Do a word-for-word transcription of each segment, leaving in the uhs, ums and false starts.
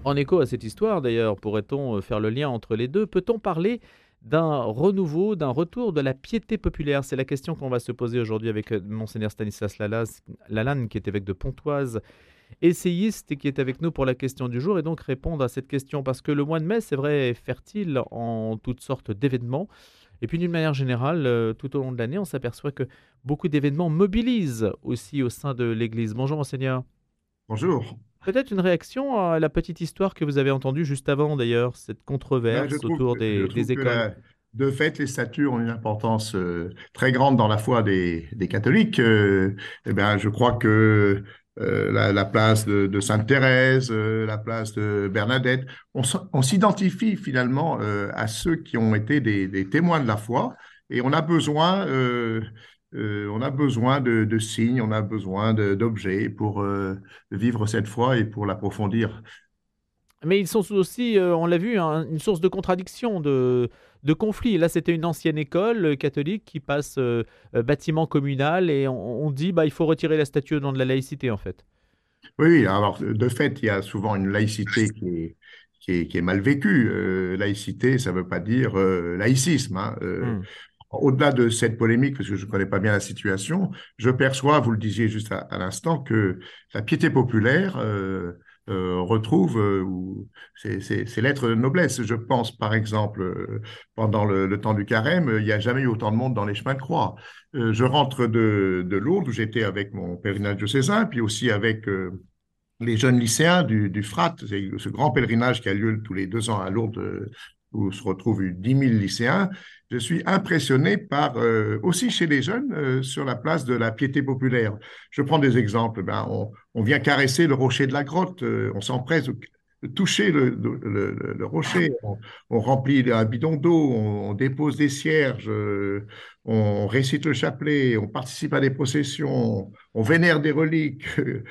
En écho à cette histoire, d'ailleurs, pourrait-on faire le lien entre les deux? Peut-on parler d'un renouveau, d'un retour de la piété populaire? C'est la question qu'on va se poser aujourd'hui avec euh, Monseigneur Stanislas Lalas- Lalanne, qui est évêque de Pontoise, essayiste et qui est avec nous pour la question du jour, et donc répondre à cette question, parce que le mois de mai, c'est vrai, est fertile en toutes sortes d'événements. Et puis d'une manière générale, euh, tout au long de l'année, on s'aperçoit que beaucoup d'événements mobilisent aussi au sein de l'Église. Bonjour Monseigneur. Bonjour. Peut-être une réaction à la petite histoire que vous avez entendue juste avant, d'ailleurs, cette Ben, je controverse trouve, autour que- je des, trouve des que écoles. la- de fait, les statuts ont une importance euh, très grande dans la foi des, des catholiques. Euh, eh ben, je crois que euh, la, la place de, de Sainte Thérèse, euh, la place de Bernadette, on, s- on s'identifie finalement euh, à ceux qui ont été des, des témoins de la foi, et on a besoin, euh, euh, on a besoin de, de signes, on a besoin de- d'objets pour euh, vivre cette foi et pour l'approfondir. Mais ils sont aussi, euh, on l'a vu, hein, une source de contradiction, de, de conflit. Là, c'était une ancienne école euh, catholique qui passe euh, euh, bâtiment communal et on, on dit bah, il faut retirer la statue au nom de la laïcité, en fait. Oui, oui, alors de fait, il y a souvent une laïcité qui est, qui est, qui est mal vécue. Euh, laïcité, ça ne veut pas dire euh, laïcisme, hein. Euh, Hmm. au-delà de cette polémique, parce que je ne connais pas bien la situation, je perçois, vous le disiez juste à, à l'instant, que la piété populaire euh, euh, retrouve, euh, ou c'est c'est- c'est l'être de noblesse. Je pense, par exemple, euh, pendant le, le temps du carême, il n'y a jamais eu autant de monde dans les chemins de croix. Euh, je rentre de, de Lourdes, où j'étais avec mon pèlerinage diocésain, puis aussi avec euh, les jeunes lycéens du, du Frat, c'est ce grand pèlerinage qui a lieu tous les deux ans à Lourdes, euh, où se retrouvent dix mille lycéens. Je suis impressionné par, euh, aussi chez les jeunes, euh, sur la place de la piété populaire. Je prends des exemples. Ben, on, on vient caresser le rocher de la grotte, euh, on s'empresse de toucher le, le, le, le rocher, on, on, remplit un bidon d'eau, on, on, dépose des cierges, euh, on récite le chapelet, on participe à des processions, on vénère des reliques,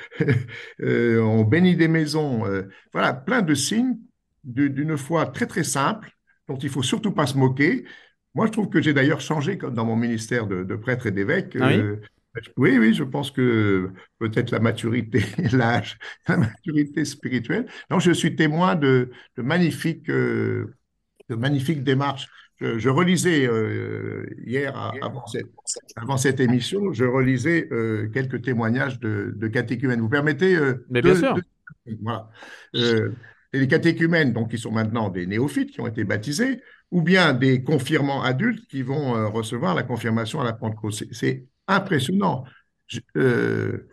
euh, on bénit des maisons. Euh, voilà, plein de signes d'une foi très très simple, dont il faut surtout pas se moquer. Moi, je trouve que j'ai d'ailleurs changé comme dans mon ministère de, de prêtre et d'évêque. Ah oui. Euh, oui, oui, je pense que peut-être la maturité, l'âge, la maturité spirituelle. Non, je suis témoin de, de magnifiques, euh, de magnifiques démarches. Je, je relisais euh, hier, à- avant cette, avant cette émission, je relisais euh, quelques témoignages de, de catéchumènes. Vous permettez euh, Mais bien deux, sûr. deux- voilà. Euh, et les catéchumènes, donc, qui sont maintenant des néophytes qui ont été baptisés, ou bien des confirmants adultes qui vont euh, recevoir la confirmation à la Pentecôte. C'est c'est impressionnant. Je- euh,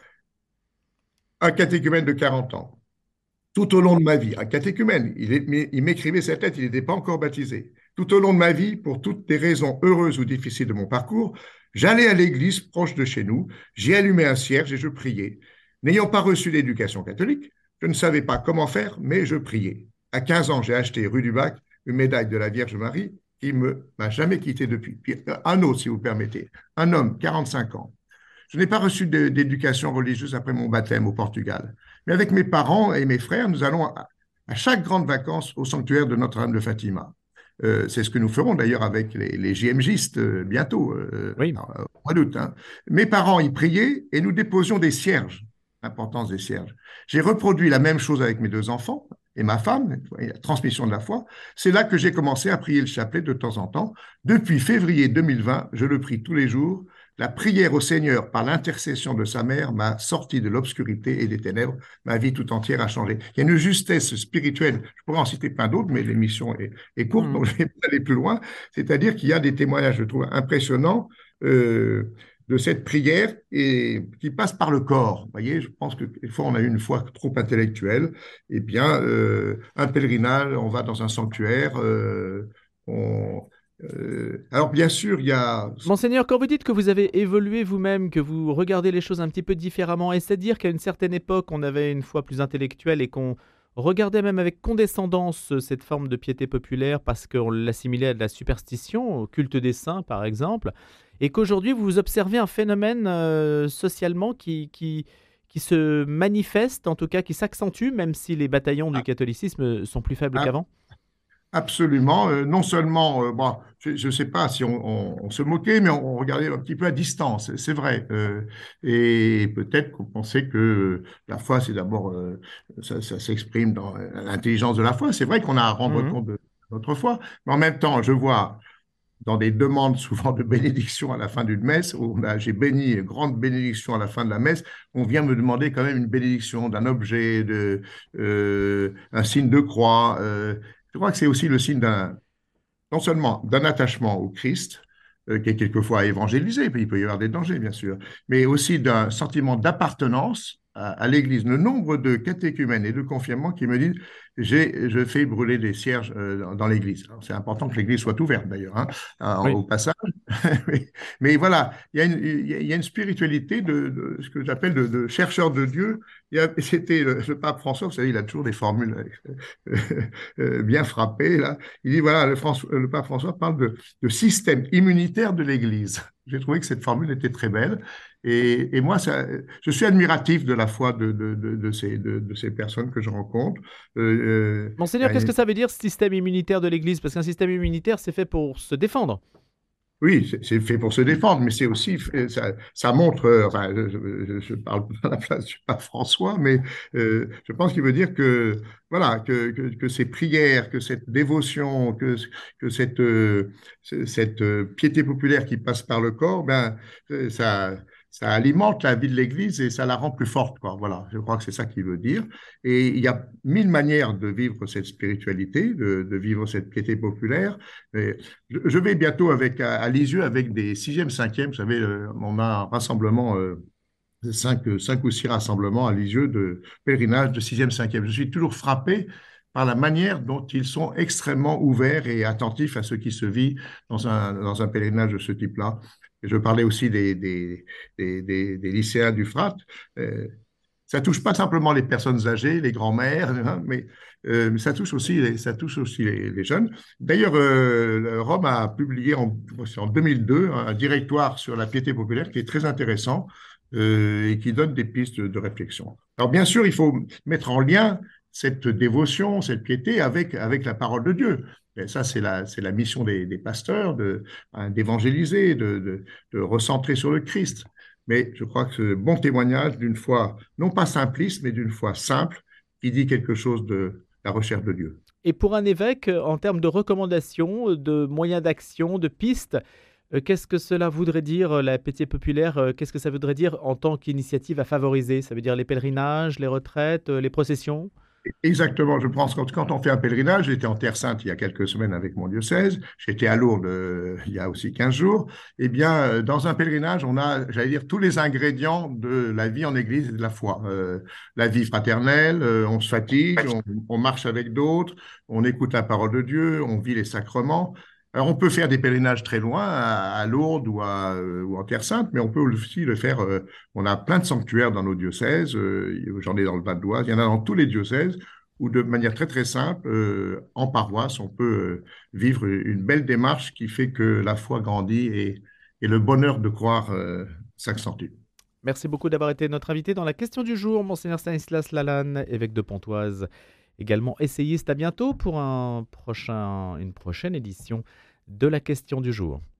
un catéchumène de quarante ans, tout au long de ma vie, un catéchumène, il, est- il m'écrivait cette lettre, il n'était pas encore baptisé. Tout au long de ma vie, pour toutes les raisons heureuses ou difficiles de mon parcours, j'allais à l'église proche de chez nous, j'y allumais un cierge et je priais. N'ayant pas reçu l'éducation catholique, je ne savais pas comment faire, mais je priais. À quinze ans, j'ai acheté rue du Bac une médaille de la Vierge Marie qui ne m'a jamais quitté depuis. Puis un autre, si vous permettez, un homme, quarante-cinq ans. Je n'ai pas reçu de- d'éducation religieuse après mon baptême au Portugal. Mais avec mes parents et mes frères, nous allons à, à chaque grande vacances au sanctuaire de Notre-Dame de Fatima. Euh, c'est ce que nous ferons d'ailleurs avec les, les J M Gistes euh, bientôt, euh, Oui. au mois d'août, hein. Mes parents y priaient et nous déposions des cierges. L'importance des cierges. J'ai reproduit la même chose avec mes deux enfants et ma femme, et la transmission de la foi. C'est là que j'ai commencé à prier le chapelet de temps en temps. Depuis février deux mille vingt, je le prie tous les jours. La prière au Seigneur par l'intercession de sa mère m'a sorti de l'obscurité et des ténèbres. Ma vie tout entière a changé. Il y a une justesse spirituelle. Je pourrais en citer plein d'autres, mais l'émission est, est courte, Hmm. donc je vais pas aller plus loin. C'est-à-dire qu'il y a des témoignages, je trouve, impressionnants euh, de cette prière et qui passe par le corps. Vous voyez, je pense que des fois on a eu une foi trop intellectuelle. Eh bien, euh, un pèlerinage, on va dans un sanctuaire, euh, on, euh, alors, bien sûr, il y a. Monseigneur, quand vous dites que vous avez évolué vous-même, que vous regardez les choses un petit peu différemment, est-ce à dire qu'à une certaine époque, on avait une foi plus intellectuelle et qu'on regardait même avec condescendance euh, cette forme de piété populaire parce qu'on l'assimilait à de la superstition, au culte des saints par exemple, et qu'aujourd'hui vous observez un phénomène euh, socialement qui, qui, qui se manifeste, en tout cas qui s'accentue, même si les bataillons du catholicisme sont plus faibles Ah, qu'avant? Absolument. Euh, non seulement, euh, bon, je ne sais pas si on, on- on se moquait, mais on, on regardait un petit peu à distance, c'est vrai. Euh, et peut-être qu'on pensait que la foi, c'est d'abord, euh, ça, ça s'exprime dans l'intelligence de la foi. C'est vrai qu'on a à rendre Mhm. compte de notre foi, mais en même temps, je vois dans des demandes souvent de bénédiction à la fin d'une messe, où on a- j'ai béni, grande bénédiction à la fin de la messe, on vient me demander quand même une bénédiction d'un objet, de, euh, un signe de croix. Euh, je crois que c'est aussi le signe d'un, non seulement d'un attachement au Christ, euh, qui est quelquefois évangélisé, puis il peut y avoir des dangers, bien sûr, mais aussi d'un sentiment d'appartenance à, à l'Église. Le nombre de catéchumènes et de confirmants qui me disent, j'ai, je fais brûler des cierges euh, dans, dans l'Église. Alors, c'est important que l'Église soit ouverte, d'ailleurs, hein, en- Oui. au passage. mais, mais voilà, il y a une, il y a- il y a une spiritualité de, de ce que j'appelle de, de chercheur de Dieu. Il y a- C'était le, le pape François, vous savez, il a toujours des formules euh, euh, bien frappées, là. Il dit, voilà, le, François- le pape François parle de, de système immunitaire de l'Église. J'ai trouvé que cette formule était très belle. Et, et moi, ça, je suis admiratif de la foi de, de, de, de ces, de, de ces personnes que je rencontre. Euh, Monseigneur, qu'est-ce euh, que ça veut dire, ce système immunitaire de l'Église? Parce qu'un système immunitaire, c'est fait pour se défendre. Oui, c'est c'est fait pour se défendre, mais c'est aussi, ça, ça montre, euh, enfin, je, je, je parle pas à la place du pape François, mais euh, je pense qu'il veut dire que, voilà, que, que, que ces prières, que cette dévotion, que, que cette, euh, ce- cette euh, piété populaire qui passe par le corps, ben, euh, ça, ça alimente la vie de l'Église et ça la rend plus forte, quoi. Voilà, je crois que c'est ça qu'il veut dire. Et il y a mille manières de vivre cette spiritualité, de, de vivre cette piété populaire. Et je je vais bientôt avec, à, à Lisieux avec des sixième, cinquième. Vous savez, euh, on a un rassemblement, euh, cinq, euh, cinq ou six rassemblements à Lisieux de pèlerinage de sixième, cinquième. Je suis toujours frappé par la manière dont ils sont extrêmement ouverts et attentifs à ce qui se vit dans un, dans un pèlerinage de ce type-là. Et je parlais aussi des, des, des, des, des lycéens du Frat. Euh, ça touche pas simplement les personnes âgées, les grands-mères, hein, mais euh, ça touche aussi les, ça touche aussi les, les jeunes. D'ailleurs, euh, Rome a publié en, en deux mille deux un directoire sur la piété populaire qui est très intéressant euh, et qui donne des pistes de, de réflexion. Alors bien sûr, il faut mettre en lien cette dévotion, cette piété avec, avec la parole de Dieu. Et ça, c'est la, c'est la mission des, des pasteurs de, hein, d'évangéliser, de, de, de recentrer sur le Christ. Mais je crois que ce bon témoignage d'une foi, non pas simpliste, mais d'une foi simple, qui dit quelque chose de la recherche de Dieu. Et pour un évêque, euh, en termes de recommandations, euh, de moyens d'action, de pistes, euh, qu'est-ce que cela voudrait dire, euh, la piété populaire? euh, Qu'est-ce que ça voudrait dire en tant qu'initiative à favoriser? Ça veut dire les pèlerinages, les retraites, euh, les processions? Exactement, je pense que quand, quand on fait un pèlerinage, j'étais en Terre Sainte il y a quelques semaines avec mon diocèse, j'étais à Lourdes euh, il y a aussi quinze jours, eh bien, euh, dans un pèlerinage, on a, j'allais dire, tous les ingrédients de la vie en Église et de la foi. Euh, la vie fraternelle, euh, on se fatigue, on, on marche avec d'autres, on écoute la parole de Dieu, on vit les sacrements. Alors, on peut faire des pèlerinages très loin, à, à Lourdes ou, à, euh, ou en Terre Sainte, mais on peut aussi le faire. euh, On a plein de sanctuaires dans nos diocèses. euh, J'en ai dans le Val d'Oise. Il y en a dans tous les diocèses où, de manière très très simple, euh, en paroisse, on peut euh, vivre une belle démarche qui fait que la foi grandit et, et le bonheur de croire euh, s'accentue. Merci beaucoup d'avoir été notre invité dans la question du jour, Monseigneur Stanislas Lalanne, évêque de Pontoise, également essayiste. À bientôt pour un prochain, une prochaine édition de la question du jour.